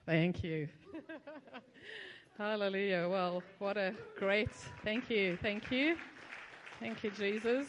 Thank you. Hallelujah. Well, what a great, thank you. Thank you, Jesus.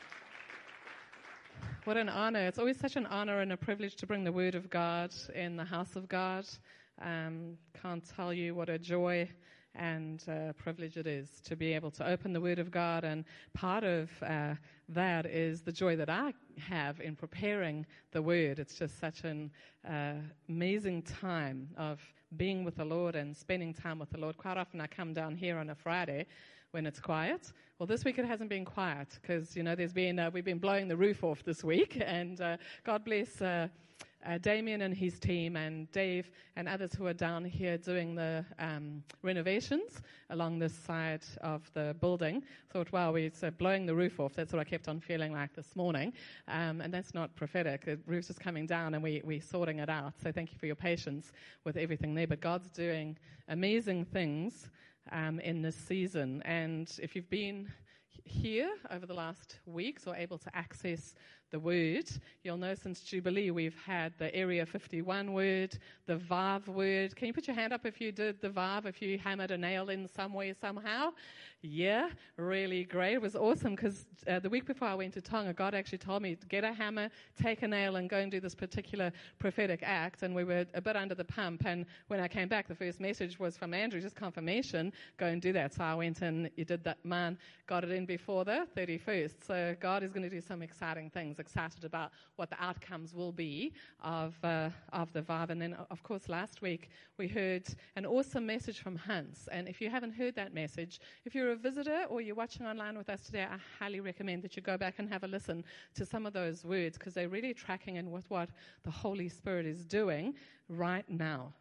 What an honor. It's always such an honor and a privilege to bring the word of God in the house of God. Can't tell you what a joy and privilege it is to be able to open the word of God. And part of that is the joy that I have in preparing the word. It's just such an amazing time of being with the Lord and spending time with the Lord. Quite often I come down here on a Friday when it's quiet. Well, this week it hasn't been quiet because, we've been blowing the roof off this week. And God bless Damien and his team and Dave and others who are down here doing the renovations along this side of the building. Thought, wow, we're blowing the roof off. That's what I kept on feeling like this morning. And that's not prophetic. The roof's just coming down and we're sorting it out. So thank you for your patience with everything there. But God's doing amazing things in this season. And if you've been here over the last weeks or able to access the word, you'll know since Jubilee we've had the Area 51 word, the Vav word. Can you put your hand up if you did the Vav, if you hammered a nail in some way, somehow? Yeah, really great. It was awesome because the week before I went to Tonga, God actually told me to get a hammer, take a nail, and go and do this particular prophetic act. And we were a bit under the pump. And when I came back, the first message was from Andrew, just confirmation, go and do that. So I went and you did that, man, got it in before the 31st. So God is going to do some exciting things. Excited about what the outcomes will be of the Vav. And then, of course, last week we heard an awesome message from Hans. And if you haven't heard that message, if you're a visitor or you're watching online with us today, I highly recommend that you go back and have a listen to some of those words because they're really tracking in with what the Holy Spirit is doing right now.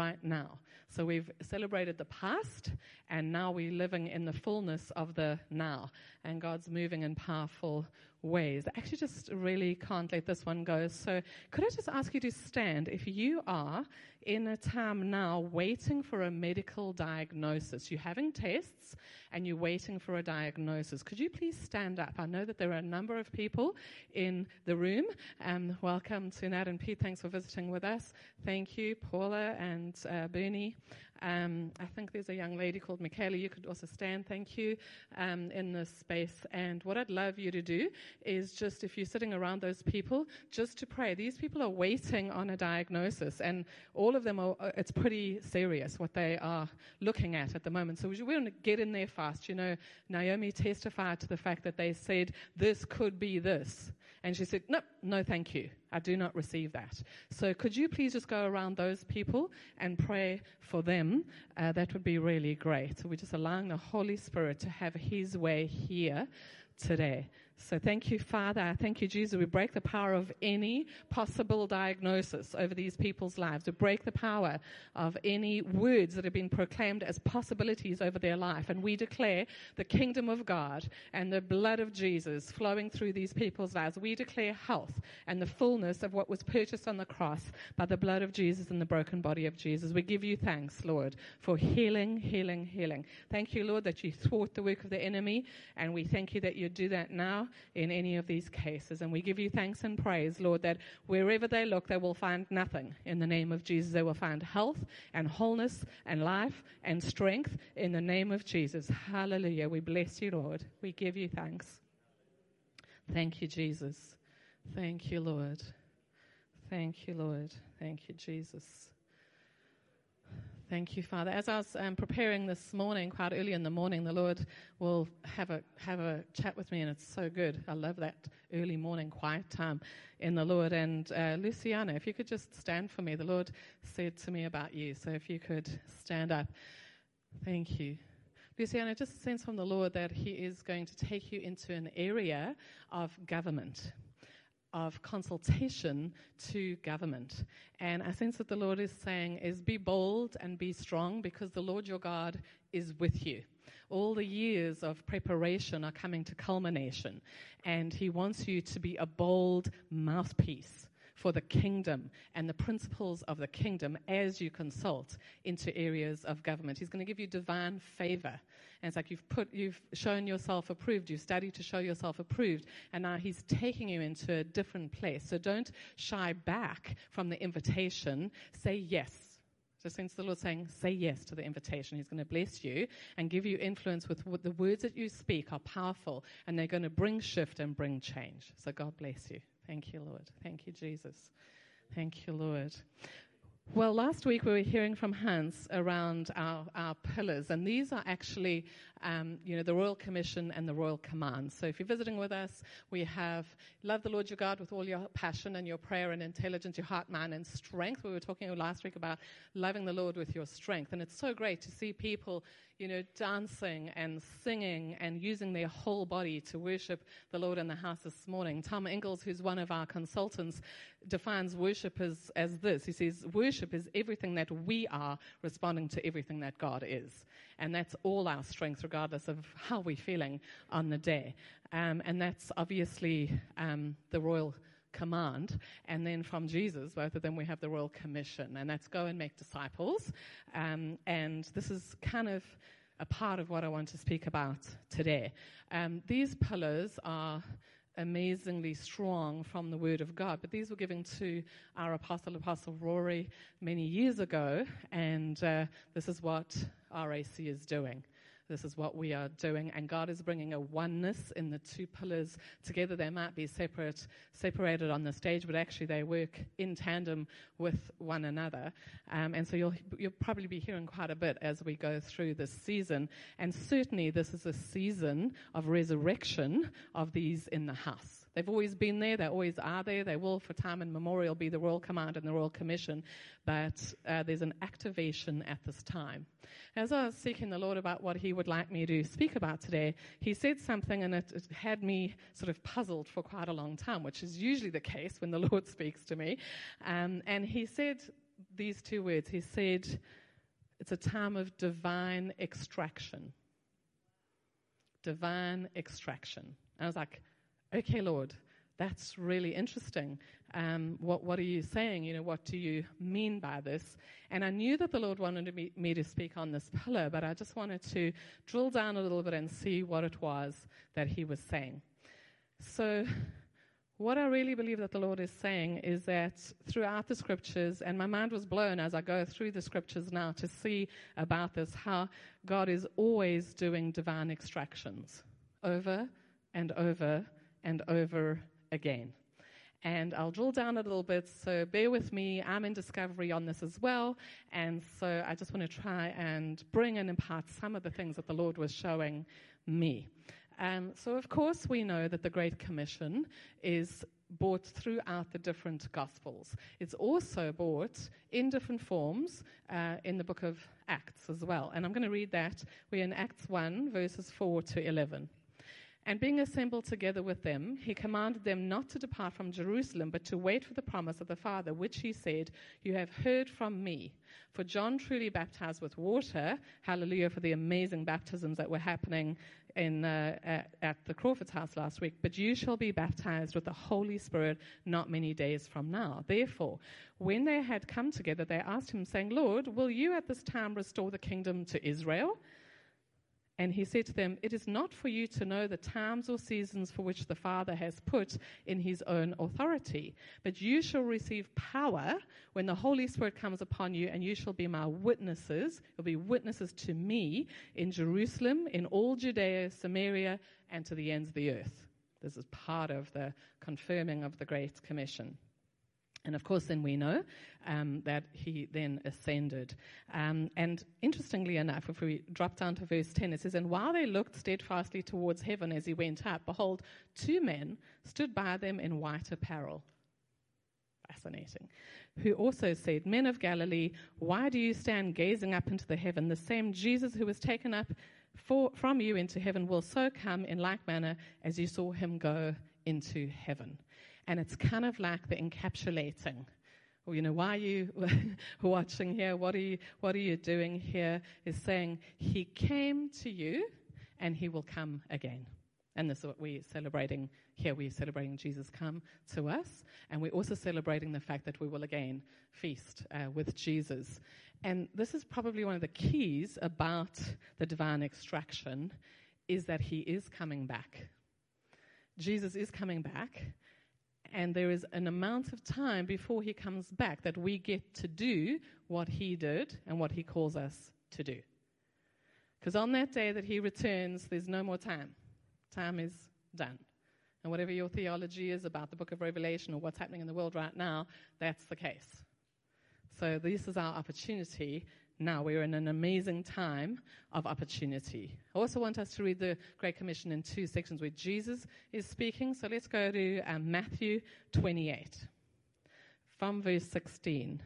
So we've celebrated the past, and now we're living in the fullness of the now, and God's moving in powerful ways. I actually just really can't let this one go. So could I just ask you to stand if you are in a time now waiting for a medical diagnosis? You're having tests and you're waiting for a diagnosis. Could you please stand up? I know that there are a number of people in the room. Welcome to Nat and Pete. Thanks for visiting with us. Thank you, Paula and Bernie. I think there's a young lady called Michaela. You could also stand, thank you, in this space. And what I'd love you to do is just, if you're sitting around those people, just to pray. These people are waiting on a diagnosis, and all of them it's pretty serious what they are looking at the moment. So we want to get in there fast. Naomi testified to the fact that they said, this could be this. And she said, no, thank you. I do not receive that. So could you please just go around those people and pray for them? That would be really great. So we're just allowing the Holy Spirit to have his way here today. So thank you, Father. Thank you, Jesus. We break the power of any possible diagnosis over these people's lives. We break the power of any words that have been proclaimed as possibilities over their life. And we declare the kingdom of God and the blood of Jesus flowing through these people's lives. We declare health and the fullness of what was purchased on the cross by the blood of Jesus and the broken body of Jesus. We give you thanks, Lord, for healing, healing, healing. Thank you, Lord, that you thwart the work of the enemy. And we thank you that you do that now in any of these cases. And we give you thanks and praise, Lord, that wherever they look, they will find nothing. In the name of Jesus, they will find health and wholeness and life and strength in the name of Jesus. Hallelujah. We bless you, Lord. We give you thanks. Thank you, Jesus. Thank you, Lord. Thank you, Lord. Thank you, Jesus. Thank you, Father. As I was preparing this morning, quite early in the morning, the Lord will have a chat with me, and it's so good. I love that early morning quiet time in the Lord. And Luciana, if you could just stand for me. The Lord said to me about you, so if you could stand up. Thank you. Luciana, just sense from the Lord that he is going to take you into an area of government, of consultation to government. And I sense that the Lord is saying is be bold and be strong because the Lord your God is with you. All the years of preparation are coming to culmination, and he wants you to be a bold mouthpiece for the kingdom and the principles of the kingdom as you consult into areas of government. He's going to give you divine favor. And it's like you've shown yourself approved, you've studied to show yourself approved, and now he's taking you into a different place. So don't shy back from the invitation. Say yes. Just sense the Lord saying, say yes to the invitation. He's going to bless you and give you influence with what the words that you speak are powerful, and they're going to bring shift and bring change. So God bless you. Thank you, Lord. Thank you, Jesus. Thank you, Lord. Well, last week we were hearing from Hans around our pillars, and these are actually, the Royal Commission and the Royal Command. So if you're visiting with us, we have love the Lord your God with all your passion and your prayer and intelligence, your heart, mind, and strength. We were talking last week about loving the Lord with your strength, and it's so great to see people, dancing and singing and using their whole body to worship the Lord in the house this morning. Tom Ingalls, who's one of our consultants, defines worship as this. He says, worship is everything that we are responding to everything that God is. And that's all our strength, regardless of how we're feeling on the day. And that's obviously the royal command. And then from Jesus, both of them, we have the Royal Commission. And that's go and make disciples. And this is kind of a part of what I want to speak about today. These pillars are amazingly strong from the Word of God, but these were given to our Apostle Rory many years ago, and this is what RAC is doing. This is what we are doing, and God is bringing a oneness in the two pillars together. They might be separated on the stage, but actually they work in tandem with one another. And so you'll probably be hearing quite a bit as we go through this season. And certainly this is a season of resurrection of these in the house. They've always been there. They always are there. They will, for time immemorial, be the Royal Command and the Royal Commission. But there's an activation at this time. As I was seeking the Lord about what He would like me to speak about today, He said something, and it had me sort of puzzled for quite a long time, which is usually the case when the Lord speaks to me. And He said these two words. He said, it's a time of divine extraction. Divine extraction. And I was like, okay, Lord, that's really interesting. What are you saying? What do you mean by this? And I knew that the Lord wanted me to speak on this pillar, but I just wanted to drill down a little bit and see what it was that He was saying. So what I really believe that the Lord is saying is that throughout the Scriptures, and my mind was blown as I go through the Scriptures now to see about this, how God is always doing divine extractions over and over and over again. And I'll drill down a little bit, so bear with me. I'm in discovery on this as well, and so I just want to try and bring and impart some of the things that the Lord was showing me. So of course we know that the Great Commission is brought throughout the different Gospels. It's also brought in different forms in the book of Acts as well. And I'm going to read that. We're in Acts 1, verses 4 to 11. And being assembled together with them, He commanded them not to depart from Jerusalem, but to wait for the promise of the Father, which He said, you have heard from me. For John truly baptized with water, hallelujah, for the amazing baptisms that were happening at the Crawford's house last week, but you shall be baptized with the Holy Spirit not many days from now. Therefore, when they had come together, they asked Him, saying, Lord, will you at this time restore the kingdom to Israel? And He said to them, it is not for you to know the times or seasons for which the Father has put in His own authority, but you shall receive power when the Holy Spirit comes upon you, and you shall be my witnesses. You'll be witnesses to me in Jerusalem, in all Judea, Samaria, and to the ends of the earth. This is part of the confirming of the Great Commission. And of course, then we know that He then ascended. And interestingly enough, if we drop down to verse 10, it says, and while they looked steadfastly towards heaven as He went up, behold, two men stood by them in white apparel. Fascinating. Who also said, men of Galilee, why do you stand gazing up into the heaven? The same Jesus who was taken up from you into heaven will so come in like manner as you saw Him go into heaven. And it's kind of like the encapsulating. Well, why are you watching here? What are you doing here? Is saying He came to you and He will come again. And this is what we're celebrating here. We're celebrating Jesus come to us. And we're also celebrating the fact that we will again feast with Jesus. And this is probably one of the keys about the divine extraction, is that He is coming back. Jesus is coming back. And there is an amount of time before he comes back that we get to do what he did and what he calls us to do. Because on that day that he returns, there's no more time. Time is done. And whatever your theology is about the book of Revelation or what's happening in the world right now, that's the case. So this is our opportunity. Now we're in an amazing time of opportunity. I also want us to read the Great Commission in two sections where Jesus is speaking. So let's go to Matthew 28 from verse 16.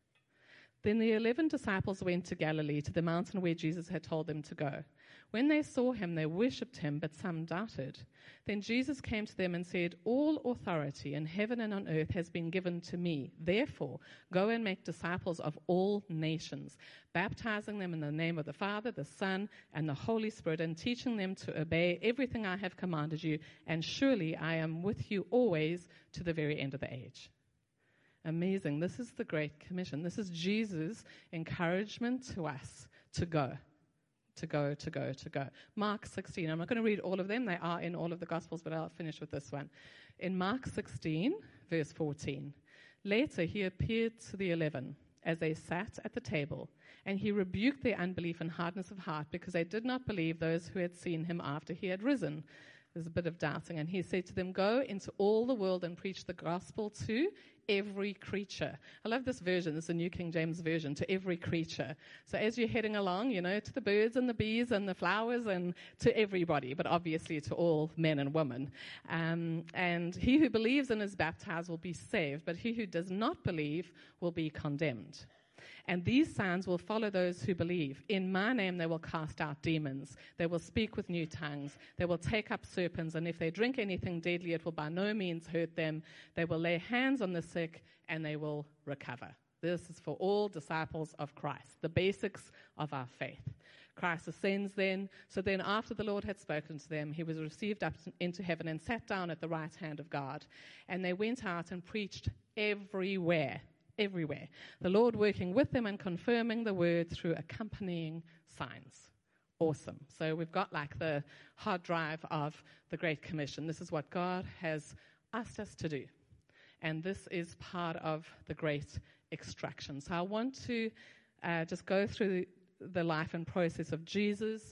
Then the 11 disciples went to Galilee, to the mountain where Jesus had told them to go. When they saw him, they worshipped him, but some doubted. Then Jesus came to them and said, "All authority in heaven and on earth has been given to me. Therefore, go and make disciples of all nations, baptizing them in the name of the Father, the Son, and the Holy Spirit, and teaching them to obey everything I have commanded you. And surely I am with you always to the very end of the age." Amazing. This is the Great Commission. This is Jesus' encouragement to us to go. To go, to go, to go. Mark 16. I'm not going to read all of them. They are in all of the Gospels, but I'll finish with this one. In Mark 16, verse 14, later he appeared to the 11 as they sat at the table, and he rebuked their unbelief and hardness of heart because they did not believe those who had seen him after he had risen. There's a bit of doubting. And he said to them, "Go into all the world and preach the gospel to every creature." I love this version. This is a New King James Version, to every creature. So as you're heading along, to the birds and the bees and the flowers and to everybody, but obviously to all men and women. And he who believes and is baptized will be saved, but he who does not believe will be condemned. And these signs will follow those who believe. In my name they will cast out demons. They will speak with new tongues. They will take up serpents. And if they drink anything deadly, it will by no means hurt them. They will lay hands on the sick and they will recover. This is for all disciples of Christ, the basics of our faith. Christ ascends then. So then after the Lord had spoken to them, he was received up into heaven and sat down at the right hand of God. And they went out and preached everywhere. Everywhere. The Lord working with them and confirming the word through accompanying signs. Awesome. So we've got like the hard drive of the Great Commission. This is what God has asked us to do. And this is part of the Great Extraction. So I want to just go through the life and process of Jesus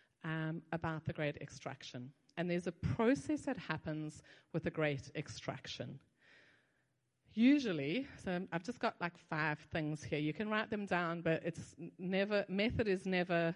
about the Great Extraction. And there's a process that happens with the Great Extraction. Usually, so I've just got like 5 things here. You can write them down, but method is never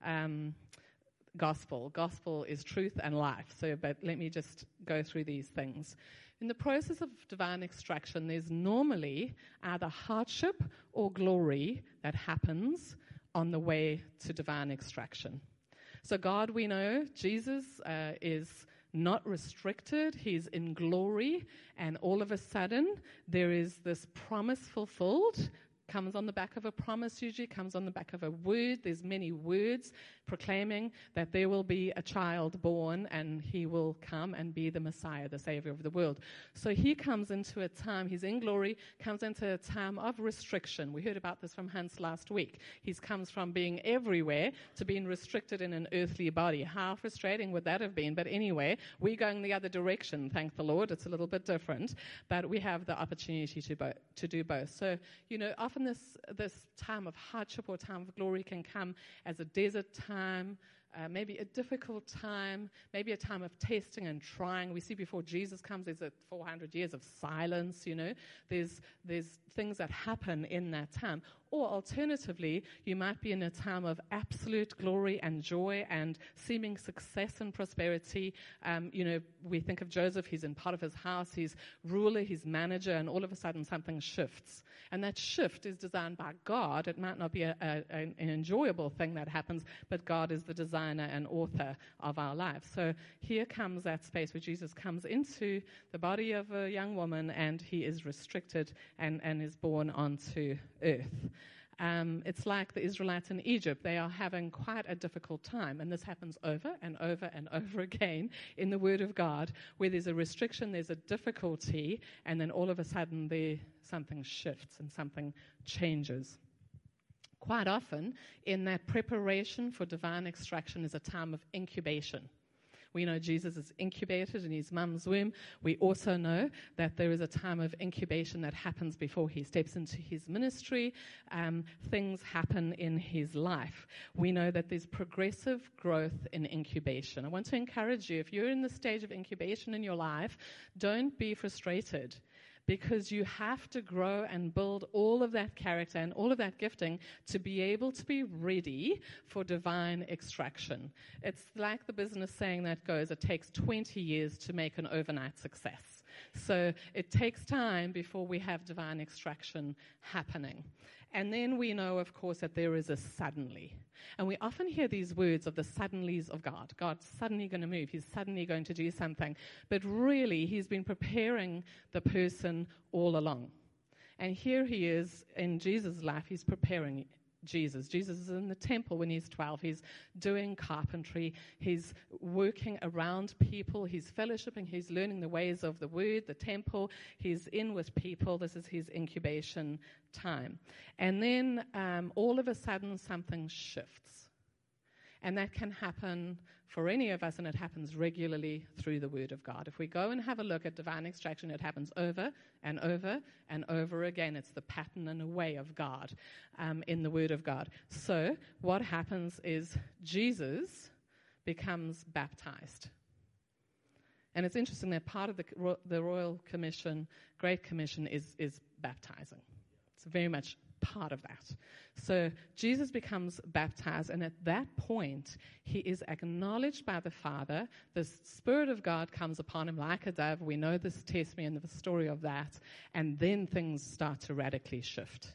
gospel. Gospel is truth and life. But let me just go through these things. In the process of divine extraction, there's normally either hardship or glory that happens on the way to divine extraction. So God, we know, Jesus is not restricted. He's in glory, and all of a sudden there is this promise fulfilled. Comes on the back of a promise, usually comes on the back of a word. There's many words proclaiming that there will be a child born and he will come and be the Messiah, the Savior of the world. So he comes into a time, he's in glory, comes into a time of restriction. We heard about this from Hans last week. He comes from being everywhere to being restricted in an earthly body. How frustrating would that have been? But anyway, we're going the other direction, thank the Lord. It's a little bit different, but we have the opportunity to do both. So, often this time of hardship or time of glory can come as a desert time, maybe a difficult time, maybe a time of testing and trying. We see before Jesus comes, there's 400 years of silence, There's things that happen in that time. Or alternatively, you might be in a time of absolute glory and joy and seeming success and prosperity. We think of Joseph, he's in part of his house, he's ruler, he's manager, and all of a sudden something shifts. And that shift is designed by God. It might not be an enjoyable thing that happens, but God is the designer and author of our lives. So here comes that space where Jesus comes into the body of a young woman and he is restricted and is born onto earth. It's like the Israelites in Egypt. They are having quite a difficult time, and this happens over and over and over again in the Word of God, where there's a restriction, there's a difficulty, and then all of a sudden something shifts and something changes. Quite often, in that preparation for divine extraction is a time of incubation, We know Jesus is incubated in his mum's womb. We also know that there is a time of incubation that happens before he steps into his ministry. Things happen in his life. We know that there's progressive growth in incubation. I want to encourage you, if you're in the stage of incubation in your life, don't be frustrated, because you have to grow and build all of that character and all of that gifting to be able to be ready for divine extraction. It's like the business saying that goes, it takes 20 years to make an overnight success. So it takes time before we have divine extraction happening. And then we know, of course, that there is a suddenly. And we often hear these words of the suddenlies of God. God's suddenly going to move. He's suddenly going to do something. But really, he's been preparing the person all along. And here he is in Jesus' life. He's preparing Jesus. Jesus is in the temple when he's 12. He's doing carpentry. He's working around people. He's fellowshipping. He's learning the ways of the word, the temple. He's in with people. This is his incubation time. And then all of a sudden something shifts. And that can happen for any of us, and it happens regularly through the Word of God. If we go and have a look at divine extraction, it happens over and over and over again. It's the pattern and a way of God in the Word of God. So what happens is Jesus becomes baptized. And it's interesting that part of the Royal Commission, Great Commission, is baptizing. It's very much part of that. So Jesus becomes baptized, and at that point, he is acknowledged by the Father. The Spirit of God comes upon him like a dove. We know this testimony and the story of that. And then things start to radically shift.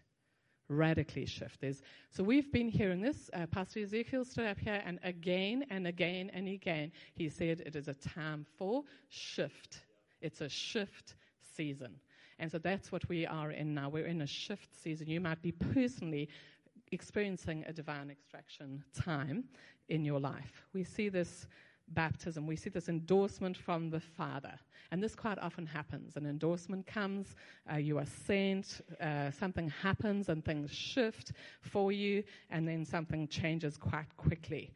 So we've been hearing this. Pastor Ezekiel stood up here, and again and again and again, he said it is a time for shift. It's a shift season. And so that's what we are in now. We're in a shift season. You might be personally experiencing a divine extraction time in your life. We see this baptism. We see this endorsement from the Father. And this quite often happens. An endorsement comes, you are sent, something happens and things shift for you, and then something changes quite quickly.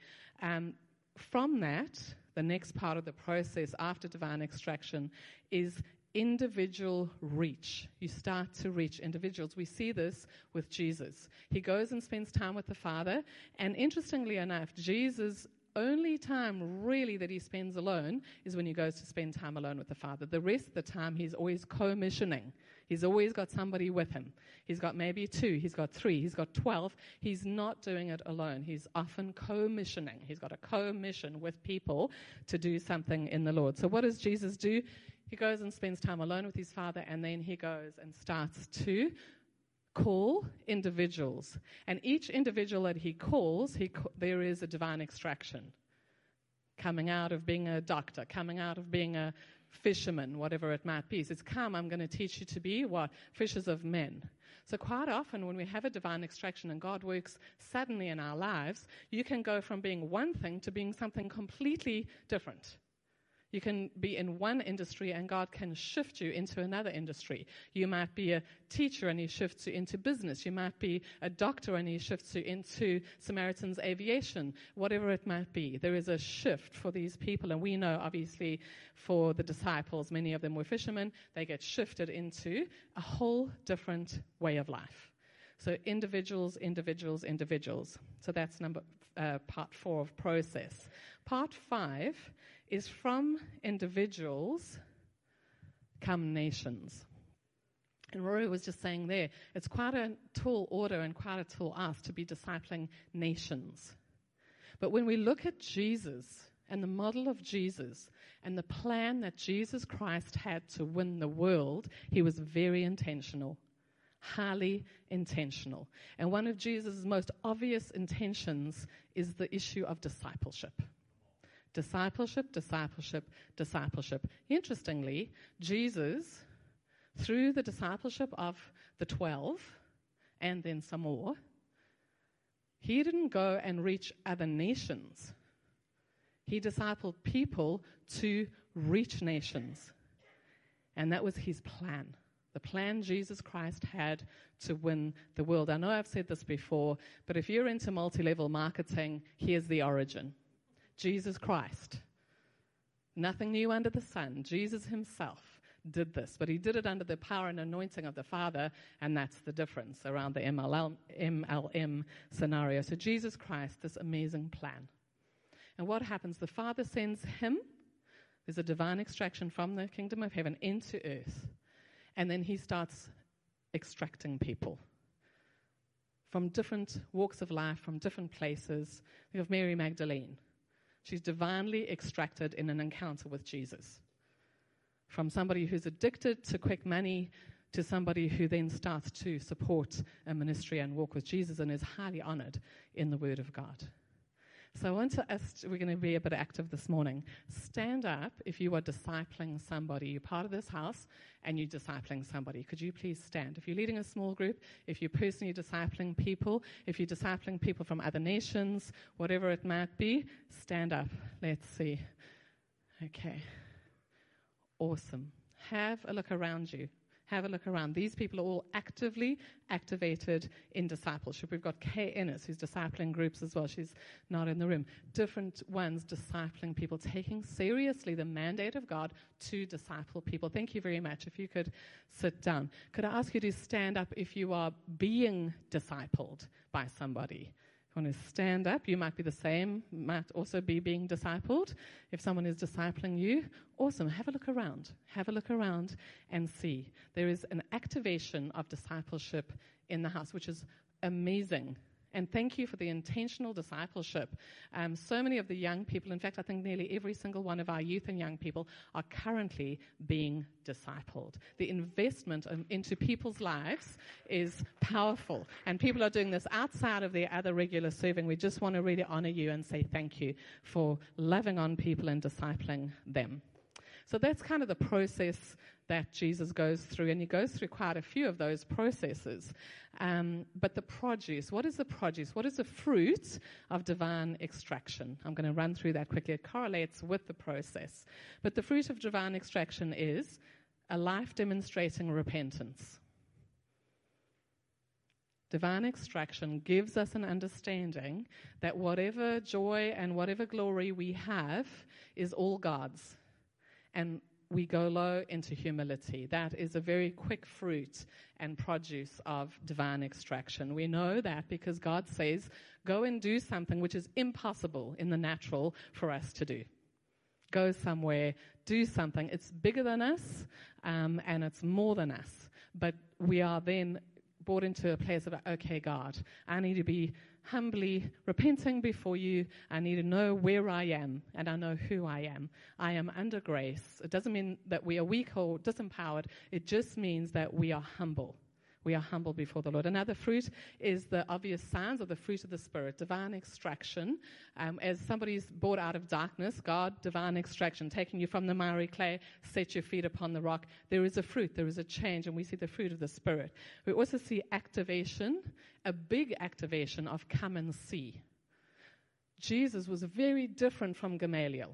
From that, the next part of the process after divine extraction is individual reach. You start to reach individuals. We see this with Jesus. He goes and spends time with the Father, and interestingly enough, Jesus' only time really that he spends alone is when he goes to spend time alone with the Father. The rest of the time, he's always co-missioning. He's always got somebody with him. He's got maybe 2, he's got 3, he's got 12. He's not doing it alone. He's often co-missioning. He's got a co-mission with people to do something in the Lord. So what does Jesus do? He goes and spends time alone with his Father, and then he goes and starts to call individuals. And each individual that he calls, there is a divine extraction coming out of being a doctor, coming out of being a fisherman, whatever it might be. He says, come, I'm going to teach you to be what? Fishers of men. So quite often when we have a divine extraction and God works suddenly in our lives, you can go from being one thing to being something completely different. You can be in one industry and God can shift you into another industry. You might be a teacher and he shifts you into business. You might be a doctor and he shifts you into Samaritan's Aviation, whatever it might be. There is a shift for these people, and we know obviously for the disciples, many of them were fishermen. They get shifted into a whole different way of life. So individuals. So that's part 4 of process. Part 5 is from individuals come nations. And Rory was just saying there, it's quite a tall order and quite a tall ask to be discipling nations. But when we look at Jesus and the model of Jesus and the plan that Jesus Christ had to win the world, he was very intentional. Highly intentional. And one of Jesus' most obvious intentions is the issue of discipleship. Discipleship. Interestingly, Jesus, through the discipleship of the 12 and then some more, he didn't go and reach other nations. He discipled people to reach nations. And that was his plan. The plan Jesus Christ had to win the world. I know I've said this before, but if you're into multi-level marketing, here's the origin. Jesus Christ Nothing new under the sun. Jesus himself did this, but he did it under the power and anointing of the Father, and that's the difference around the MLM scenario. So Jesus Christ, this amazing plan. And what happens? The Father sends him. There's a divine extraction from the kingdom of heaven into earth. And then he starts extracting people from different walks of life, from different places. Think of Mary Magdalene. She's divinely extracted in an encounter with Jesus. From somebody who's addicted to quick money to somebody who then starts to support a ministry and walk with Jesus and is highly honored in the Word of God. So I want to ask, we're going to be a bit active this morning. Stand up if you are discipling somebody. You're part of this house and you're discipling somebody. Could you please stand? If you're leading a small group, if you're personally discipling people, if you're discipling people from other nations, whatever it might be, stand up. Let's see. Okay. Awesome. Have a look around you. Have a look around. These people are all actively activated in discipleship. We've got Kay Ennis, who's discipling groups as well. She's not in the room. Different ones discipling people, taking seriously the mandate of God to disciple people. Thank you very much. If you could sit down. Could I ask you to stand up if you are being discipled by somebody? If you want to stand up, you might be the same, might also be being discipled. If someone is discipling you, awesome. Have a look around. Have a look around and see. There is an activation of discipleship in the house, which is amazing. And thank you for the intentional discipleship. So many of the young people, in fact, I think nearly every single one of our youth and young people are currently being discipled. The investment into people's lives is powerful. And people are doing this outside of their other regular serving. We just want to really honor you and say thank you for loving on people and discipling them. So that's kind of the process that Jesus goes through, and he goes through quite a few of those processes. But the produce, what is the produce? What is the fruit of divine extraction? I'm going to run through that quickly. It correlates with the process. But the fruit of divine extraction is a life demonstrating repentance. Divine extraction gives us an understanding that whatever joy and whatever glory we have is all God's. And we go low into humility. That is a very quick fruit and produce of divine extraction. We know that because God says, go and do something which is impossible in the natural for us to do. Go somewhere, do something. It's bigger than us, and it's more than us. But we are then brought into a place of, okay, God, I need to be humbly repenting before you. I need to know where I am, and I know who I am. I am under grace. It doesn't mean that we are weak or disempowered. It just means that we are humble. We are humble before the Lord. Another fruit is the obvious signs of the fruit of the Spirit, divine extraction. As somebody's brought out of darkness, God, divine extraction, taking you from the miry clay, set your feet upon the rock. There is a fruit, there is a change, and we see the fruit of the Spirit. We also see activation, a big activation of come and see. Jesus was very different from Gamaliel.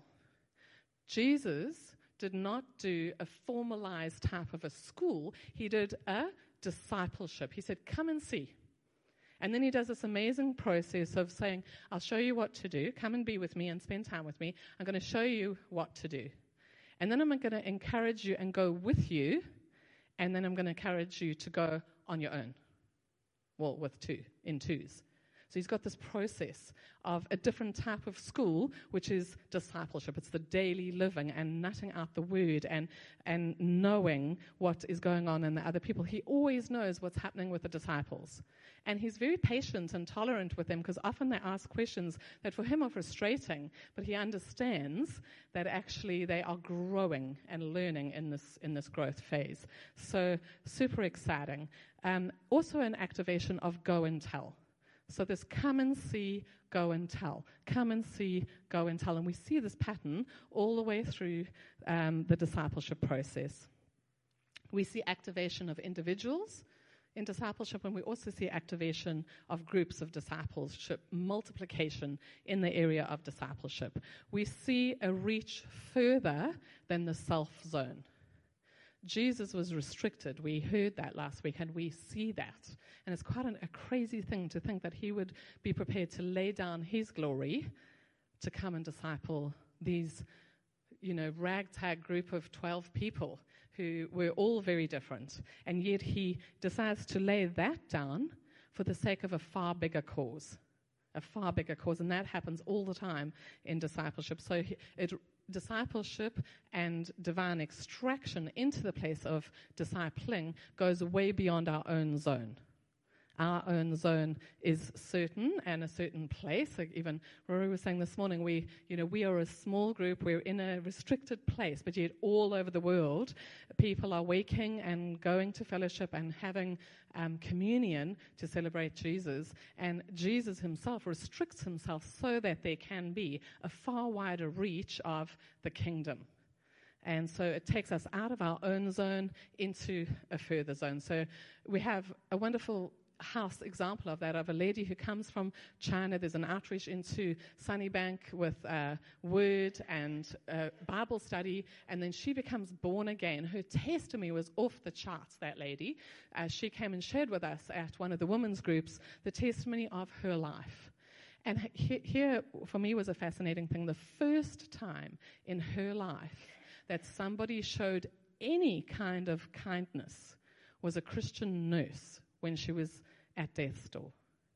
Jesus did not do a formalized type of a school. He did a discipleship. He said, come and see. And then he does this amazing process of saying, I'll show you what to do. Come and be with me and spend time with me. I'm going to show you what to do. And then I'm going to encourage you and go with you. And then I'm going to encourage you to go on your own. Well, in twos. So he's got this process of a different type of school, which is discipleship. It's the daily living and nutting out the word and knowing what is going on in the other people. He always knows what's happening with the disciples. And he's very patient and tolerant with them because often they ask questions that for him are frustrating, but he understands that actually they are growing and learning in this growth phase. So super exciting. Also an activation of go and tell. So this come and see, go and tell. Come and see, go and tell. And we see this pattern all the way through the discipleship process. We see activation of individuals in discipleship, and we also see activation of groups of discipleship, multiplication in the area of discipleship. We see a reach further than the self zone. Jesus was restricted. We heard that last week, and we see that. And it's quite a crazy thing to think that he would be prepared to lay down his glory to come and disciple these, ragtag group of 12 people who were all very different. And yet he decides to lay that down for the sake of a far bigger cause. A far bigger cause. And that happens all the time in discipleship. So discipleship and divine extraction into the place of discipling goes way beyond our own zone. Our own zone is certain and a certain place. Like even Rory was saying this morning, we are a small group. We're in a restricted place, but yet all over the world, people are waking and going to fellowship and having communion to celebrate Jesus. And Jesus himself restricts himself so that there can be a far wider reach of the kingdom. And so it takes us out of our own zone into a further zone. So we have a wonderful house example of that, of a lady who comes from China. There's an outreach into Sunnybank with word and Bible study, and then she becomes born again. Her testimony was off the charts, that lady. She came and shared with us at one of the women's groups the testimony of her life. And here, for me, was a fascinating thing. The first time in her life that somebody showed any kind of kindness was a Christian nurse when she was at death's door.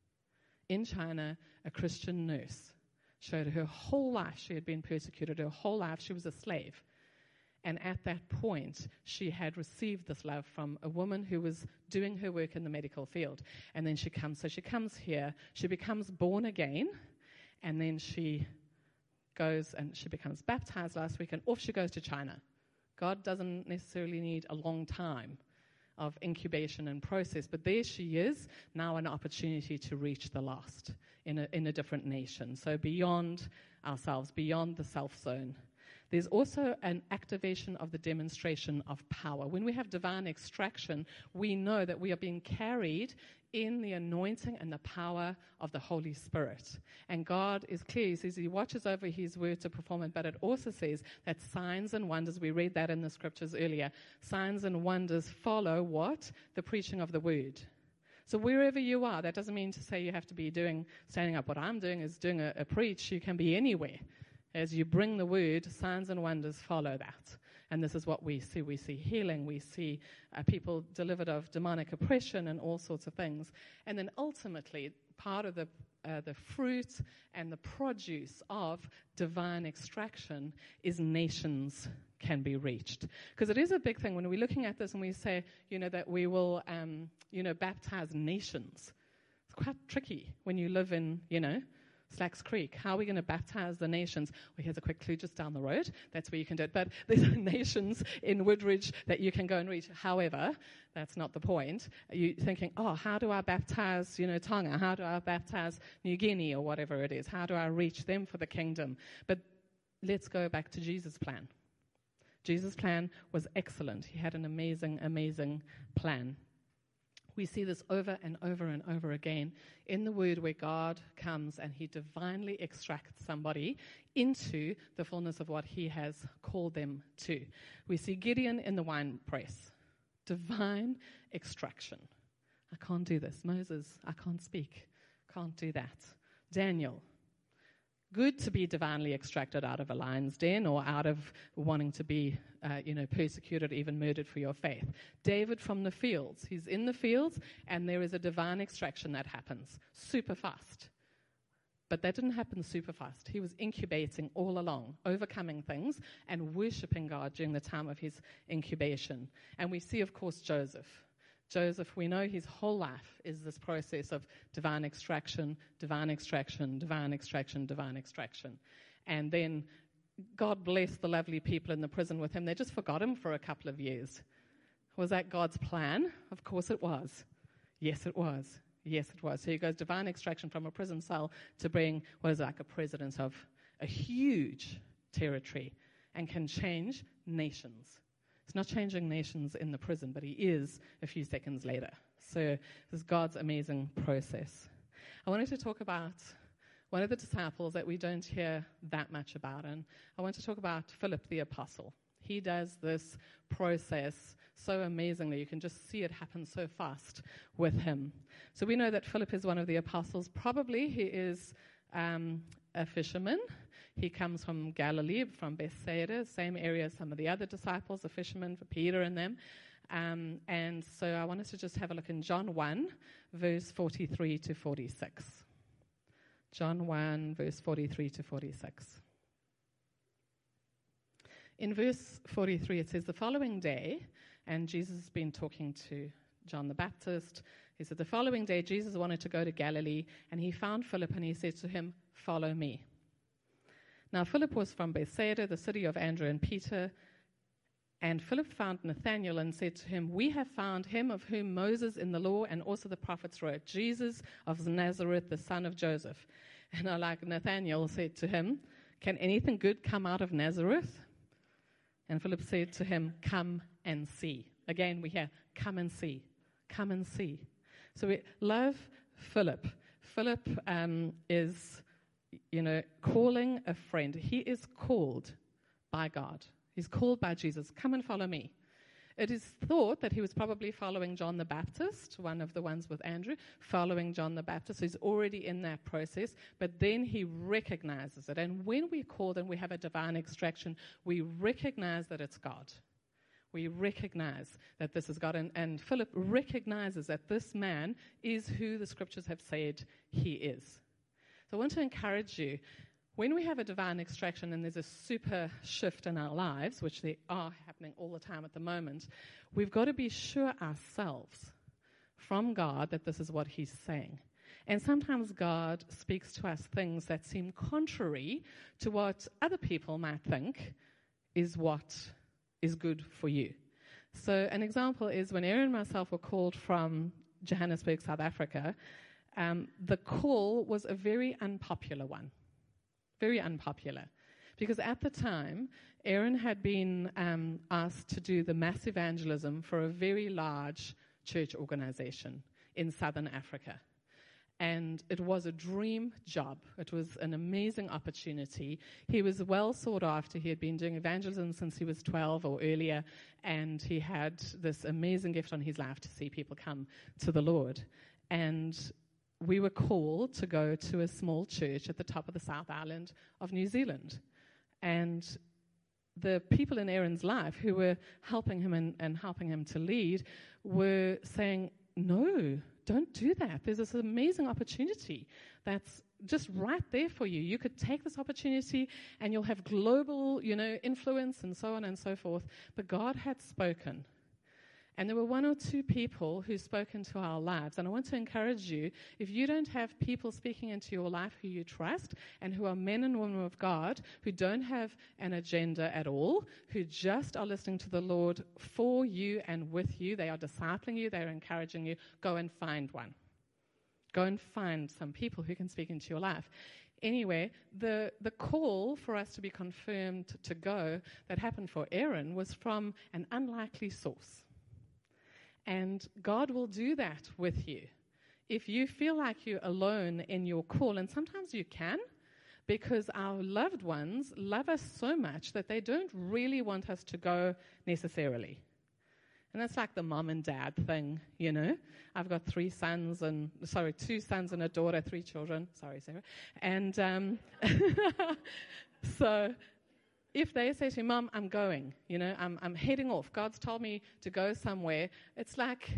In China, a Christian nurse showed her whole life she had been persecuted, her whole life she was a slave. And at that point, she had received this love from a woman who was doing her work in the medical field. And then she comes here, she becomes born again, and then she goes and she becomes baptized last week, and off she goes to China. God doesn't necessarily need a long time of incubation and process, but there she is, now an opportunity to reach the lost in a different nation. So beyond ourselves, beyond the self zone. There's also an activation of the demonstration of power. When we have divine extraction, we know that we are being carried in the anointing and the power of the Holy Spirit. And God is clear. He says he watches over his word to perform it, but it also says that signs and wonders, we read that in the scriptures earlier, signs and wonders follow what? The preaching of the word. So wherever you are, that doesn't mean to say you have to be standing up. What I'm doing is doing a preach. You can be anywhere. As you bring the word, signs and wonders follow that. And this is what we see. We see healing. We see people delivered of demonic oppression and all sorts of things. And then ultimately, part of the fruit and the produce of divine extraction is nations can be reached. Because it is a big thing when we're looking at this and we say, that we will, baptize nations. It's quite tricky when you live in, Slacks Creek. How are we going to baptize the nations? Well, here's a quick clue just down the road. That's where you can do it. But there's nations in Woodridge that you can go and reach. However, that's not the point. You're thinking, how do I baptize, Tonga? How do I baptize New Guinea or whatever it is? How do I reach them for the kingdom? But let's go back to Jesus' plan. Jesus' plan was excellent. He had an amazing, amazing plan. We see this over and over and over again in the Word where God comes and he divinely extracts somebody into the fullness of what he has called them to. We see Gideon in the wine press. Divine extraction. I can't do this. Moses, I can't speak. Can't do that. Daniel. Good to be divinely extracted out of a lion's den or out of wanting to be, persecuted, even murdered for your faith. David from the fields. He's in the fields, and there is a divine extraction that happens super fast. But that didn't happen super fast. He was incubating all along, overcoming things and worshiping God during the time of his incubation. And we see, of course, Joseph. Joseph, we know his whole life is this process of divine extraction, divine extraction, divine extraction, divine extraction. And then God blessed the lovely people in the prison with him. They just forgot him for a couple of years. Was that God's plan? Of course it was. Yes, it was. Yes, it was. So he goes divine extraction from a prison cell to bring what is like a president of a huge territory and can change nations. He's not changing nations in the prison, but he is a few seconds later. So this is God's amazing process. I wanted to talk about one of the disciples that we don't hear that much about, and I want to talk about Philip the Apostle. He does this process so amazingly. You can just see it happen so fast with him. So we know that Philip is one of the apostles. Probably he is a fisherman. He comes from Galilee, from Bethsaida, same area as some of the other disciples, the fishermen, for Peter and them. And so I want us to just have a look in John 1, verse 43 to 46. John 1, verse 43 to 46. In verse 43, it says, the following day, and Jesus has been talking to John the Baptist. He said, the following day, Jesus wanted to go to Galilee, and he found Philip, and he said to him, follow me. Now, Philip was from Bethsaida, the city of Andrew and Peter. And Philip found Nathanael and said to him, we have found him of whom Moses in the law and also the prophets wrote, Jesus of Nazareth, the son of Joseph. And Nathanael said to him, can anything good come out of Nazareth? And Philip said to him, come and see. Again, we hear, come and see. Come and see. So we love Philip. Philip is, calling a friend. He is called by God. He's called by Jesus. Come and follow me. It is thought that he was probably following John the Baptist, one of the ones with Andrew, following John the Baptist. He's already in that process, but then he recognizes it. And when we're called and we have a divine extraction, we recognize that it's God. We recognize that this is God. And Philip recognizes that this man is who the scriptures have said he is. So I want to encourage you, when we have a divine extraction and there's a super shift in our lives, which they are happening all the time at the moment, we've got to be sure ourselves from God that this is what he's saying. And sometimes God speaks to us things that seem contrary to what other people might think is what is good for you. So an example is when Aaron and myself were called from Johannesburg, South Africa, the call was a very unpopular one. Very unpopular. Because at the time, Aaron had been asked to do the mass evangelism for a very large church organization in southern Africa. And it was a dream job. It was an amazing opportunity. He was well sought after. He had been doing evangelism since he was 12 or earlier, and he had this amazing gift on his life to see people come to the Lord. And we were called to go to a small church at the top of the South Island of New Zealand. And the people in Aaron's life who were helping him and helping him to lead were saying, no, don't do that. There's this amazing opportunity that's just right there for you. You could take this opportunity and you'll have global, influence and so on and so forth. But God had spoken. And there were one or two people who spoke into our lives. And I want to encourage you, if you don't have people speaking into your life who you trust and who are men and women of God, who don't have an agenda at all, who just are listening to the Lord for you and with you, they are discipling you, they are encouraging you, go and find one. Go and find some people who can speak into your life. Anyway, the call for us to be confirmed to go that happened for Aaron was from an unlikely source. And God will do that with you. If you feel like you're alone in your call, and sometimes you can, because our loved ones love us so much that they don't really want us to go necessarily. And that's like the mom and dad thing, I've got 2 sons and a daughter, 3 children. Sorry, Sarah. And so if they say to me, Mom, I'm going, I'm heading off. God's told me to go somewhere. It's like,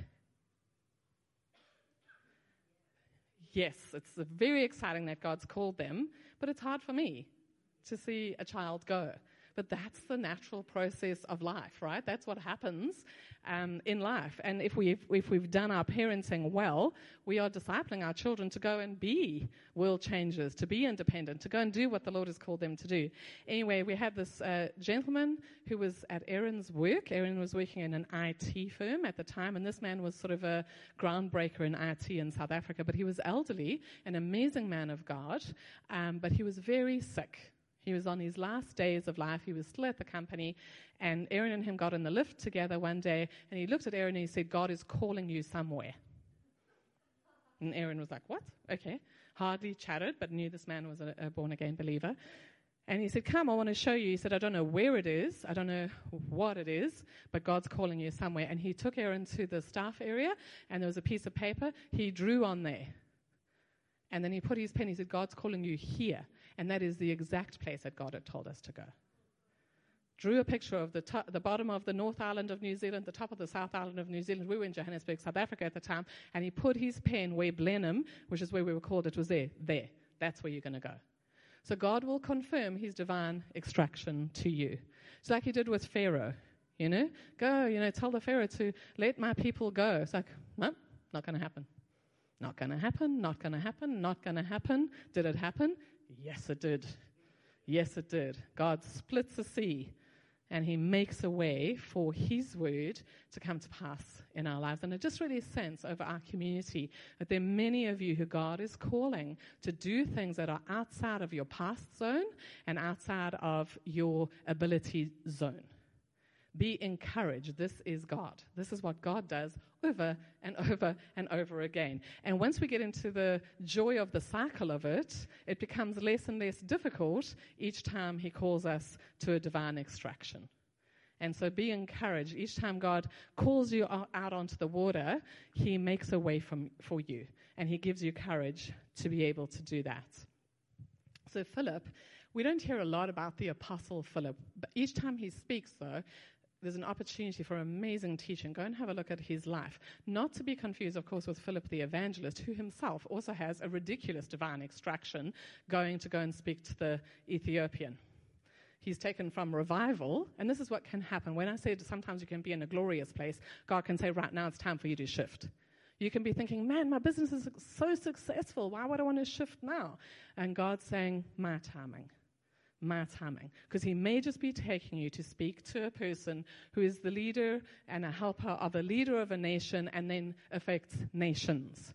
yes, it's very exciting that God's called them, but it's hard for me to see a child go. But that's the natural process of life, right? That's what happens in life. And if we've done our parenting well, we are discipling our children to go and be world changers, to be independent, to go and do what the Lord has called them to do. Anyway, we had this gentleman who was at Aaron's work. Aaron was working in an IT firm at the time, and this man was sort of a groundbreaker in IT in South Africa. But he was elderly, an amazing man of God, but he was very sick. He was on his last days of life. He was still at the company. And Aaron and him got in the lift together one day. And he looked at Aaron and he said, God is calling you somewhere. And Aaron was like, what? Okay. Hardly chatted, but knew this man was a born-again believer. And he said, come, I want to show you. He said, I don't know where it is. I don't know what it is, but God's calling you somewhere. And he took Aaron to the staff area, and there was a piece of paper. He drew on there. And then he put his pen, he said, God's calling you here. And that is the exact place that God had told us to go. Drew a picture of the bottom of the North Island of New Zealand, the top of the South Island of New Zealand. We were in Johannesburg, South Africa at the time, and he put his pen where Blenheim, which is where we were called, it was there. That's where you're going to go. So God will confirm his divine extraction to you. It's like he did with Pharaoh, Go, tell the Pharaoh to let my people go. It's like, no, not going to happen. Not going to happen, not going to happen, not going to happen. Did it happen? Yes, it did. Yes, it did. God splits the sea, and he makes a way for his word to come to pass in our lives. And it just really sense over our community that there are many of you who God is calling to do things that are outside of your past zone and outside of your ability zone. Be encouraged. This is God. This is what God does over and over and over again. And once we get into the joy of the cycle of it, it becomes less and less difficult each time he calls us to a divine extraction. And so be encouraged. Each time God calls you out onto the water, he makes a way for you. And he gives you courage to be able to do that. So Philip, we don't hear a lot about the Apostle Philip. But each time he speaks, though, there's an opportunity for amazing teaching. Go and have a look at his life. Not to be confused, of course, with Philip the evangelist, who himself also has a ridiculous divine extraction going to go and speak to the Ethiopian. He's taken from revival, and this is what can happen. When I say sometimes you can be in a glorious place, God can say, right now it's time for you to shift. You can be thinking, man, my business is so successful. Why would I want to shift now? And God's saying, my timing. Because he may just be taking you to speak to a person who is the leader and a helper of a leader of a nation and then affects nations.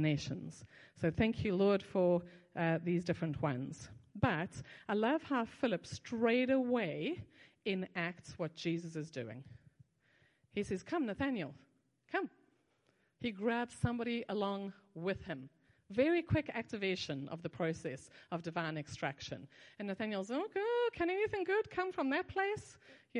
So thank you, Lord, for these different ones. But I love how Philip straight away enacts what Jesus is doing. He says, come, Nathaniel, come. He grabs somebody along with him. Very quick activation of the process of divine extraction. And Nathaniel's, can anything good come from that place?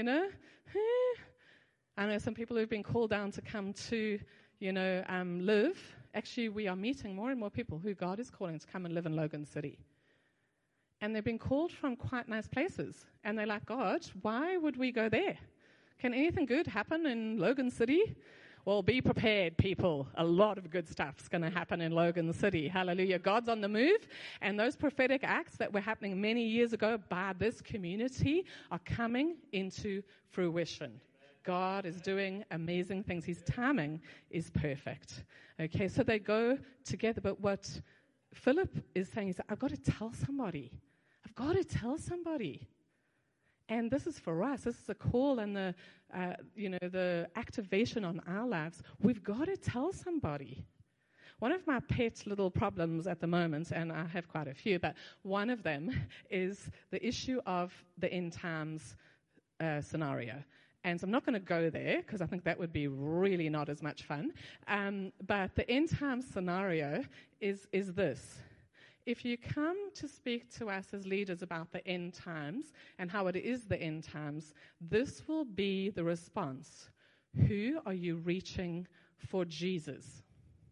I know some people who've been called down to come to, live. Actually, we are meeting more and more people who God is calling to come and live in Logan City. And they've been called from quite nice places. And they're like, God, why would we go there? Can anything good happen in Logan City? Well, be prepared, people. A lot of good stuff's going to happen in Logan City. Hallelujah. God's on the move. And those prophetic acts that were happening many years ago by this community are coming into fruition. God is doing amazing things. His timing is perfect. Okay, so they go together. But what Philip is saying is, I've got to tell somebody. I've got to tell somebody. And this is for us. This is a call and the activation on our lives. We've got to tell somebody. One of my pet little problems at the moment, and I have quite a few, but one of them is the issue of the end times scenario. And so I'm not going to go there because I think that would be really not as much fun. But the end times scenario is this. If you come to speak to us as leaders about the end times and how it is the end times, this will be the response. Who are you reaching for Jesus?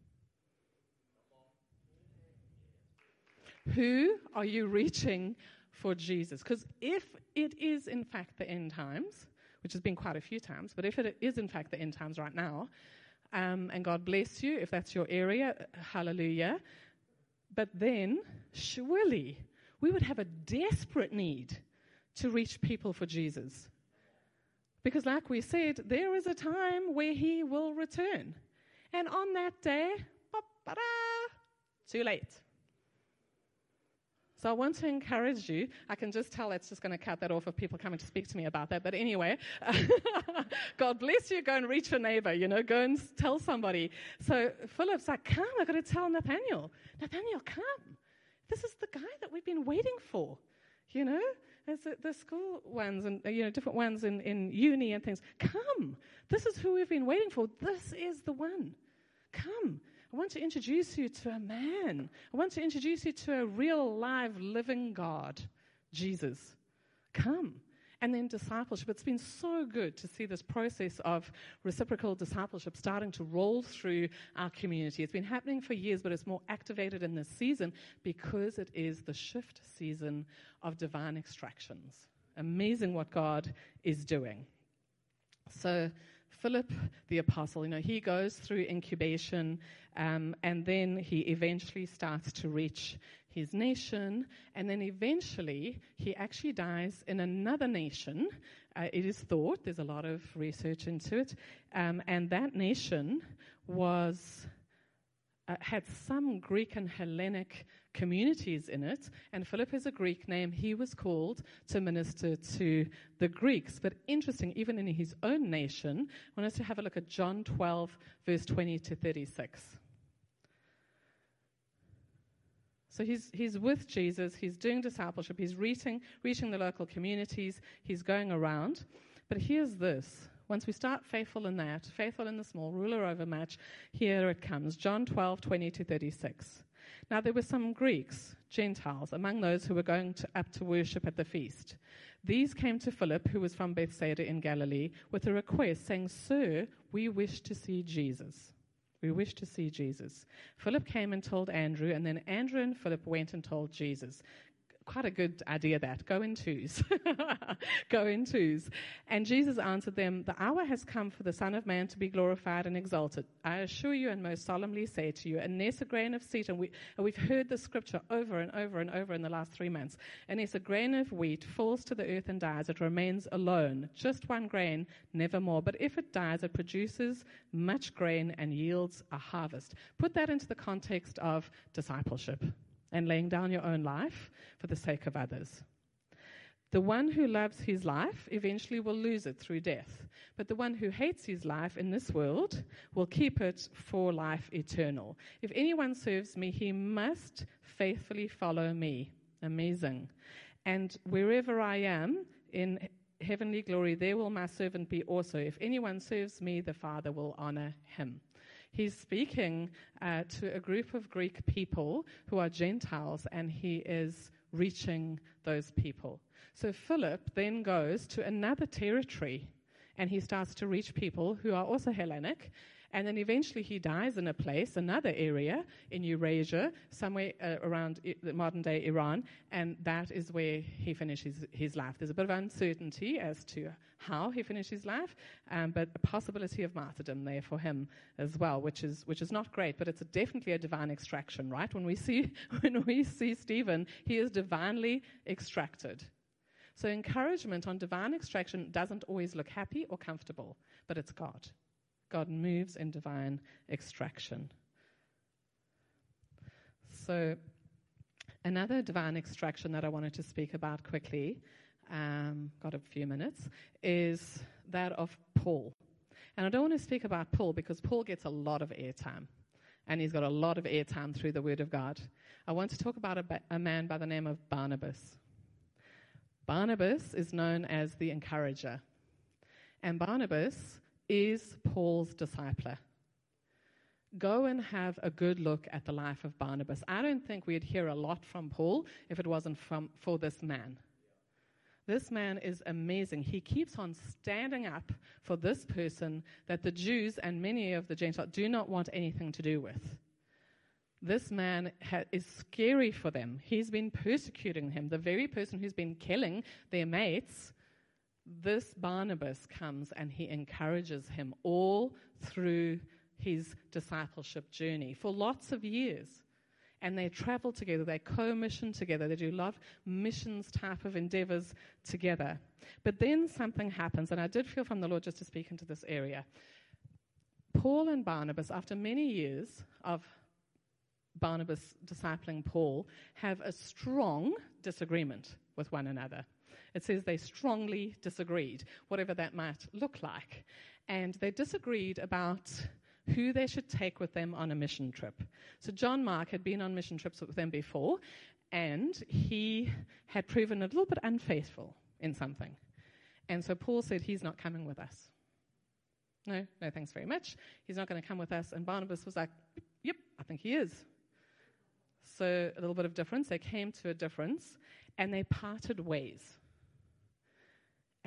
Who are you reaching for Jesus? Because if it is in fact the end times, which has been quite a few times, but if it is in fact the end times right now, and God bless you if that's your area, hallelujah. But then, surely, we would have a desperate need to reach people for Jesus. Because like we said, there is a time where he will return. And on that day, too late. So I want to encourage you. I can just tell it's just going to cut that off of people coming to speak to me about that. But anyway, God bless you. Go and reach a neighbor, go and tell somebody. So Philip's like, come, I've got to tell Nathaniel. Nathaniel, come. This is the guy that we've been waiting for, As the school ones and, different ones in uni and things. Come. This is who we've been waiting for. This is the one. Come. I want to introduce you to a man. I want to introduce you to a real, live, living God, Jesus. Come. And then discipleship. It's been so good to see this process of reciprocal discipleship starting to roll through our community. It's been happening for years, but it's more activated in this season because it is the shift season of divine extractions. Amazing what God is doing. So Philip the apostle, he goes through incubation, and then he eventually starts to reach his nation, and then eventually he actually dies in another nation. It is thought, there's a lot of research into it, and that nation had some Greek and Hellenic communities in it, and Philip is a Greek name. He was called to minister to the Greeks. But interesting, even in his own nation, I want us to have a look at John 12, verse 20 to 36. So he's with Jesus, he's doing discipleship, he's reaching the local communities, he's going around. But here's this. Once we start faithful in that, faithful in the small, ruler over much, here it comes. John 12, 20 to 36. Now there were some Greeks, Gentiles, among those who were going up to worship at the feast. These came to Philip, who was from Bethsaida in Galilee, with a request saying, "Sir, we wish to see Jesus." We wish to see Jesus. Philip came and told Andrew, and then Andrew and Philip went and told Jesus. Quite a good idea that. Go in twos. Go in twos. And Jesus answered them, "The hour has come for the Son of Man to be glorified and exalted. I assure you and most solemnly say to you, unless a grain of seed," and we've heard the scripture over and over and over in the last 3 months, "unless a grain of wheat falls to the earth and dies, it remains alone. Just one grain, never more. But if it dies, it produces much grain and yields a harvest." Put that into the context of discipleship and laying down your own life for the sake of others. The one who loves his life eventually will lose it through death, but the one who hates his life in this world will keep it for life eternal. If anyone serves me, he must faithfully follow me. Amazing. And wherever I am in heavenly glory, there will my servant be also. If anyone serves me, the Father will honor him. He's speaking to a group of Greek people who are Gentiles, and he is reaching those people. So Philip then goes to another territory, and he starts to reach people who are also Hellenic, and then eventually he dies in a place, another area in Eurasia, somewhere around the modern-day Iran, and that is where he finishes his life. There's a bit of uncertainty as to how he finished his life, but a possibility of martyrdom there for him as well, which is not great, but it's definitely a divine extraction, right? When we see Stephen, he is divinely extracted. So encouragement on divine extraction doesn't always look happy or comfortable, but it's God. God moves in divine extraction. So another divine extraction that I wanted to speak about quickly, got a few minutes, is that of Paul. And I don't want to speak about Paul because Paul gets a lot of airtime, and he's got a lot of airtime through the Word of God. I want to talk about a man by the name of Barnabas. Barnabas is known as the encourager, and Barnabas is Paul's discipler. Go and have a good look at the life of Barnabas. I don't think we'd hear a lot from Paul if it wasn't for this man. This man is amazing. He keeps on standing up for this person that the Jews and many of the Gentiles do not want anything to do with. This man is scary for them. He's been persecuting him. The very person who's been killing their mates, this Barnabas comes and he encourages him all through his discipleship journey for lots of years. And they travel together, they co-mission together, they do a lot of missions type of endeavors together. But then something happens, and I did feel from the Lord just to speak into this area. Paul and Barnabas, after many years of Barnabas discipling Paul, have a strong disagreement with one another. It says they strongly disagreed, whatever that might look like. And they disagreed about who they should take with them on a mission trip. So John Mark had been on mission trips with them before, and he had proven a little bit unfaithful in something. And so Paul said, he's not coming with us. No, thanks very much. He's not going to come with us. And Barnabas was like, yep, I think he is. So a little bit of difference. They came to a difference, and they parted ways.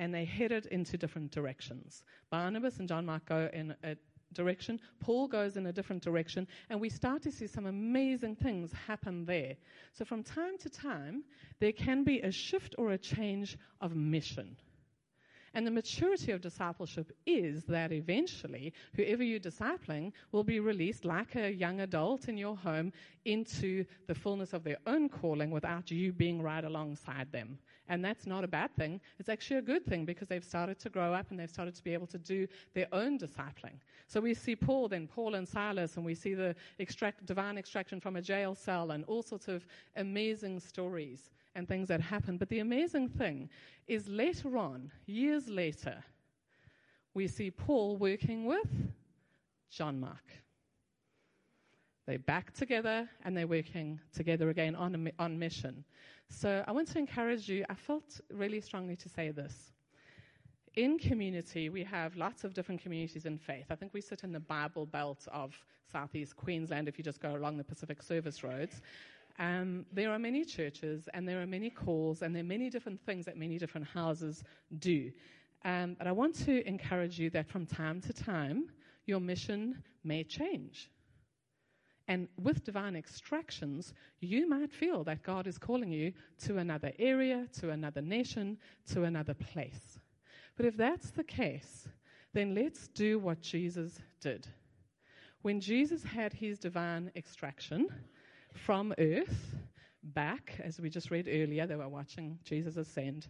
and they headed into different directions. Barnabas and John Mark go in a direction, Paul goes in a different direction, and we start to see some amazing things happen there. So from time to time, there can be a shift or a change of mission. And the maturity of discipleship is that eventually, whoever you're discipling will be released like a young adult in your home into the fullness of their own calling without you being right alongside them. And that's not a bad thing. It's actually a good thing because they've started to grow up and they've started to be able to do their own discipling. So we see Paul and Silas, and we see the divine extraction from a jail cell and all sorts of amazing stories and things that happen. But the amazing thing is later on, years later, we see Paul working with John Mark. They're back together and they're working together again on mission. So I want to encourage you, I felt really strongly to say this. In community, we have lots of different communities in faith. I think we sit in the Bible Belt of Southeast Queensland if you just go along the Pacific Service roads. There are many churches, and there are many calls, and there are many different things that many different houses do. But I want to encourage you that from time to time, your mission may change. And with divine extractions, you might feel that God is calling you to another area, to another nation, to another place. But if that's the case, then let's do what Jesus did. When Jesus had his divine extraction from earth back, as we just read earlier, they were watching Jesus ascend,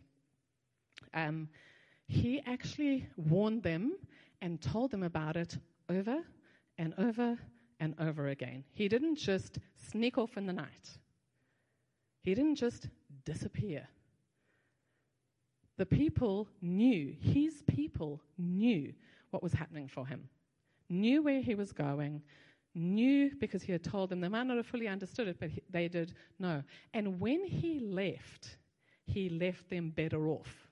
he actually warned them and told them about it over and over and over again. He didn't just sneak off in the night. He didn't just disappear. The people knew, his people knew what was happening for him, knew where he was going, knew because he had told them. They might not have fully understood it, but they did know. And when he left them better off.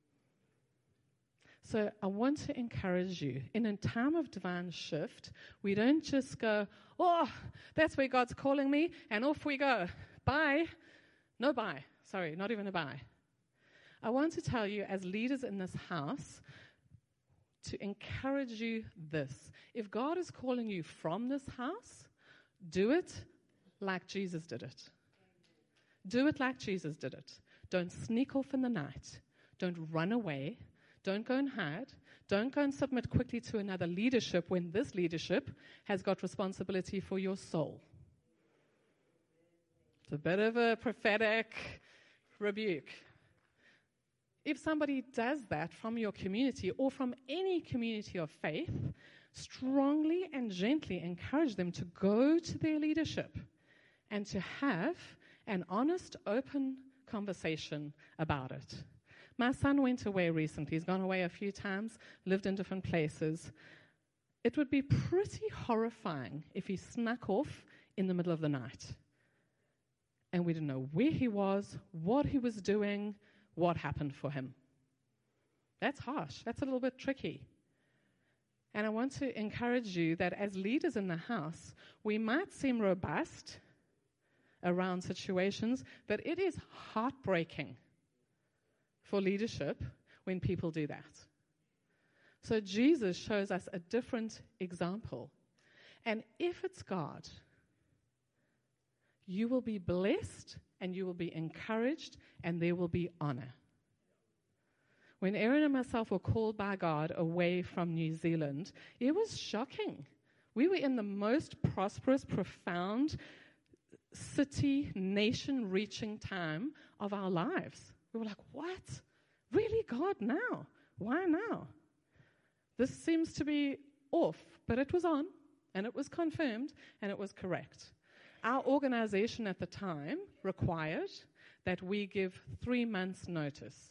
So I want to encourage you, in a time of divine shift, we don't just go, oh, that's where God's calling me, and off we go. Bye. No bye. Sorry, not even a bye. I want to tell you, as leaders in this house, to encourage you this. If God is calling you from this house, do it like Jesus did it. Do it like Jesus did it. Don't sneak off in the night. Don't run away. Don't go and hide. Don't go and submit quickly to another leadership when this leadership has got responsibility for your soul. It's a bit of a prophetic rebuke. If somebody does that from your community or from any community of faith, strongly and gently encourage them to go to their leadership and to have an honest, open conversation about it. My son went away recently. He's gone away a few times, lived in different places. It would be pretty horrifying if he snuck off in the middle of the night. And we didn't know where he was, what he was doing, what happened for him. That's harsh. That's a little bit tricky. And I want to encourage you that as leaders in the house, we might seem robust around situations, but it is heartbreaking for leadership when people do that. So Jesus shows us a different example. And if it's God, you will be blessed and you will be encouraged and there will be honor. When Aaron and myself were called by God away from New Zealand, it was shocking. We were in the most prosperous, profound, city, nation-reaching time of our lives. We were like, what? Really, God, now? Why now? This seems to be off, but it was on, and it was confirmed, and it was correct. Our organization at the time required that we give 3 months' notice.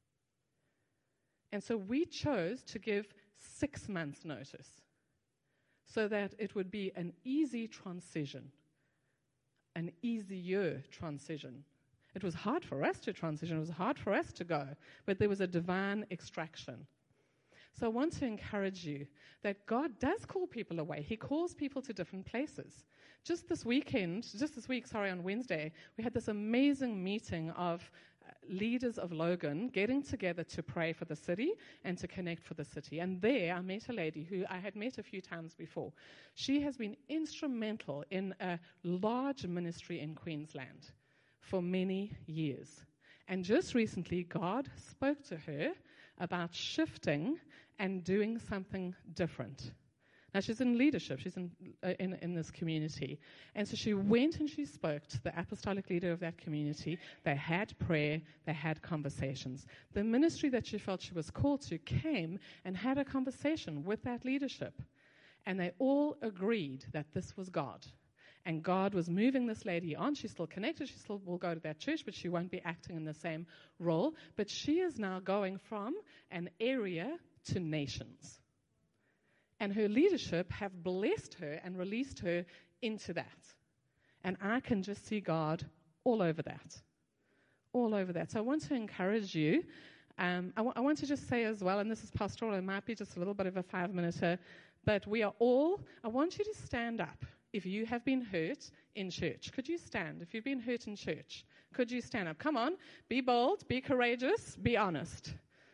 And so we chose to give 6 months' notice so that it would be an easy transition, an easier transition. It was hard for us to transition. It was hard for us to go, but there was a divine extraction. So I want to encourage you that God does call people away. He calls people to different places. Just this week, on Wednesday, we had this amazing meeting of leaders of Logan getting together to pray for the city and to connect for the city. And there I met a lady who I had met a few times before. She has been instrumental in a large ministry in Queensland for many years. And just recently, God spoke to her about shifting and doing something different. Now, she's in leadership. She's in this community. And so she went and she spoke to the apostolic leader of that community. They had prayer. They had conversations. The ministry that she felt she was called to came and had a conversation with that leadership. And they all agreed that this was God. And God was moving this lady on. She's still connected. She still will go to that church, but she won't be acting in the same role. But she is now going from an area to nations. And her leadership have blessed her and released her into that. And I can just see God all over that. All over that. So I want to encourage you. I want to just say as well, and this is pastoral, it might be just a little bit of a 5-minute, but I want you to stand up if you have been hurt in church. Could you stand? If you've been hurt in church, could you stand up? Come on, be bold, be courageous, be honest.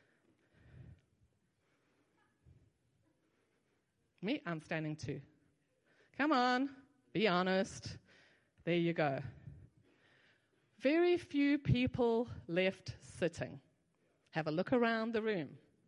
Me, I'm standing too. Come on, be honest. There you go. Very few people left sitting. Have a look around the room.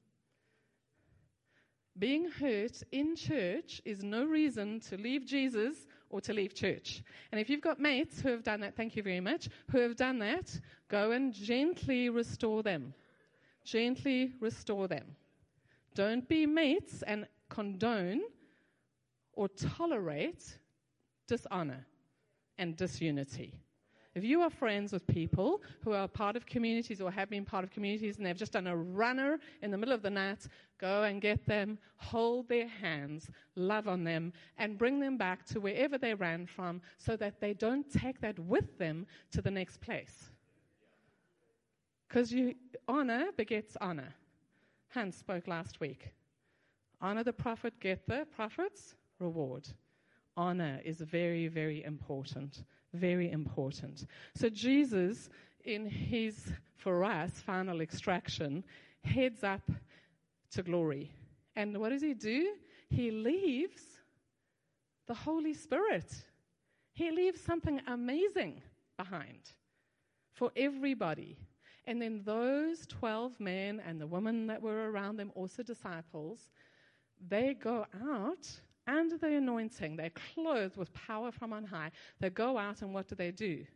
Being hurt in church is no reason to leave Jesus or to leave church. And if you've got mates who have done that, thank you very much, who have done that, go and gently restore them. Gently restore them. Don't be mates and condone or tolerate dishonor and disunity. If you are friends with people who are part of communities or have been part of communities and they've just done a runner in the middle of the night, go and get them, hold their hands, love on them, and bring them back to wherever they ran from so that they don't take that with them to the next place. Because honor begets honor. Hans spoke last week. Honor the prophet, get the prophet's reward. Honor is very, very important. Very important. So Jesus, in his, for us, final extraction, heads up to glory. And what does he do? He leaves the Holy Spirit. He leaves something amazing behind for everybody. And then those 12 men and the women that were around them, also disciples, they go out under the anointing. They're clothed with power from on high. They go out and what do?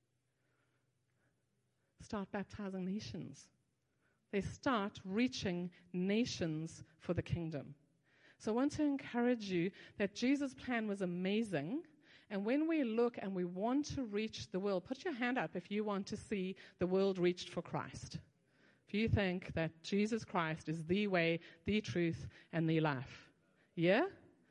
Start baptizing nations. They start reaching nations for the kingdom. So I want to encourage you that Jesus' plan was amazing. And when we look and we want to reach the world, put your hand up if you want to see the world reached for Christ. If you think that Jesus Christ is the way, the truth, and the life. Yeah?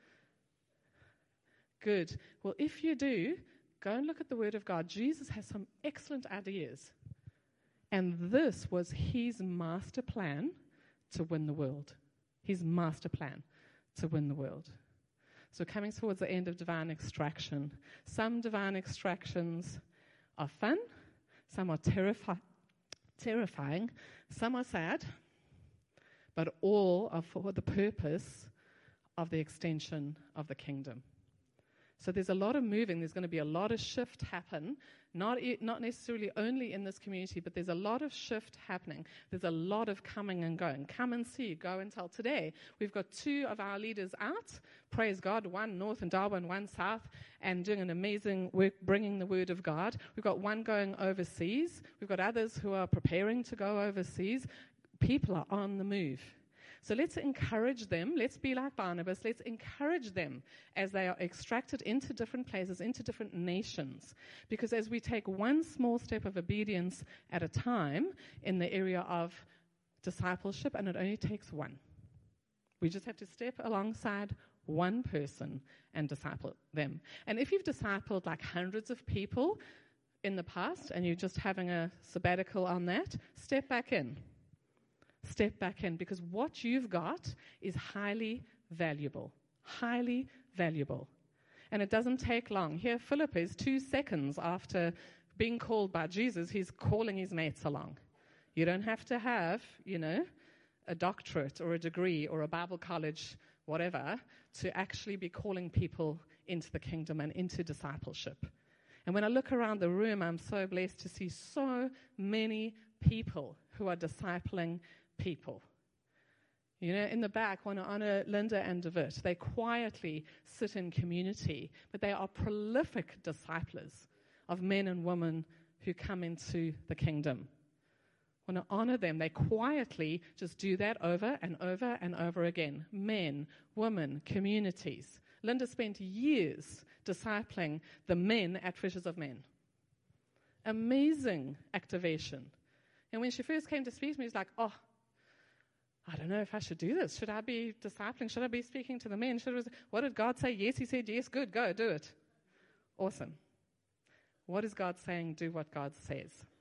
Good. Well, if you do, go and look at the Word of God. Jesus has some excellent ideas. And this was his master plan to win the world. His master plan to win the world. So coming towards the end of divine extraction. Some divine extractions are fun. Some are terrifying. Some are sad. But all are for the purpose of the extension of the kingdom. So there's a lot of moving. There's going to be a lot of shift happen, not necessarily only in this community, but there's a lot of shift happening. There's a lot of coming and going. Come and see. Go and tell. Today, we've got 2 of our leaders out. Praise God. 1 north in Darwin, 1 south, and doing an amazing work bringing the word of God. We've got 1 going overseas. We've got others who are preparing to go overseas. People are on the move. So let's encourage them. Let's be like Barnabas. Let's encourage them as they are extracted into different places, into different nations. Because as we take one small step of obedience at a time in the area of discipleship, and it only takes 1. We just have to step alongside one person and disciple them. And if you've discipled like hundreds of people in the past and you're just having a sabbatical on that, step back in. Step back in, because what you've got is highly valuable. Highly valuable. And it doesn't take long. Here, Philip is 2 seconds after being called by Jesus, he's calling his mates along. You don't have to have, a doctorate or a degree or a Bible college, whatever, to actually be calling people into the kingdom and into discipleship. And when I look around the room, I'm so blessed to see so many people who are discipling people. In the back, I want to honor Linda and David. They quietly sit in community, but they are prolific disciplers of men and women who come into the kingdom. I want to honor them. They quietly just do that over and over and over again. Men, women, communities. Linda spent years discipling the men at Fishers of Men. Amazing activation. And when she first came to speak to me, she was like, I don't know if I should do this. Should I be discipling? Should I be speaking to the men? What did God say? Yes, he said yes. Good, go, do it. Awesome. What is God saying? Do what God says.